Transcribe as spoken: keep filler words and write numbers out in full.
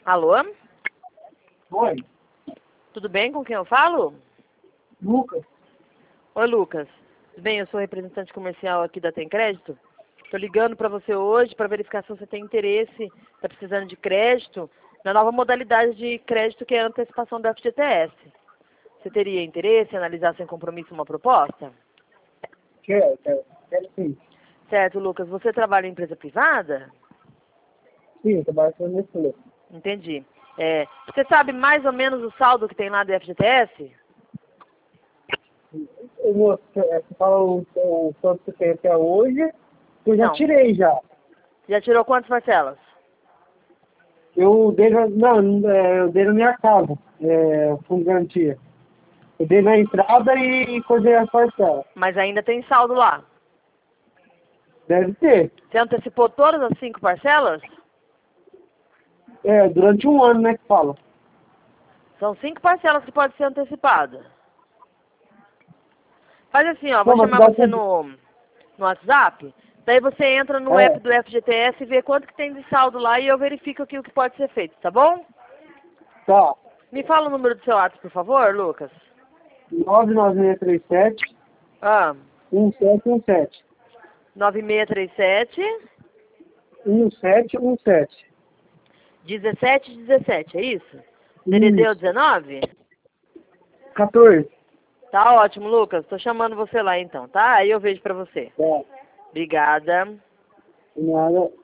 Alô? Oi, Tudo bem? Com quem eu falo? Lucas. Oi, Lucas. Tudo bem? Eu sou representante comercial aqui da Tem Crédito. Estou ligando para você hoje para verificar se você tem interesse, está precisando de crédito, na nova modalidade de crédito que é a antecipação do F G T S. Você teria interesse em analisar sem compromisso uma proposta? Quero, quero. Quero sim. Certo, Lucas. Você trabalha em empresa privada? Sim, eu trabalho com Nestlé. Entendi. É, você sabe mais ou menos o saldo que tem lá do F G T S? Eu vou- Você fala o, o quanto você tem até hoje, eu já Não. tirei já. Já tirou quantas parcelas? Eu dei na, não, é, eu dei na minha casa, é, fundo de garantia. Eu dei na entrada e coisei as parcelas. Mas ainda tem saldo lá. Deve ter. Você antecipou todas as cinco parcelas? É, durante um ano, né, que fala. São cinco parcelas que podem ser antecipadas. Faz assim, ó, vou Não, mas chamar dá você tempo. no, no WhatsApp, daí você entra no app É, do F G T S e vê quanto que tem de saldo lá e eu verifico aqui o que pode ser feito, tá bom? tá. Me fala o número do seu WhatsApp, por favor, Lucas. nove nove seis três sete, Ah, um sete um sete. nove seis três sete, um sete um sete. dezessete dezessete, é isso? D D D o Isso. dezenove? quatorze. Tá ótimo, Lucas. Tô chamando você lá então, tá? Aí eu vejo pra você. Tá. Obrigada. Nada.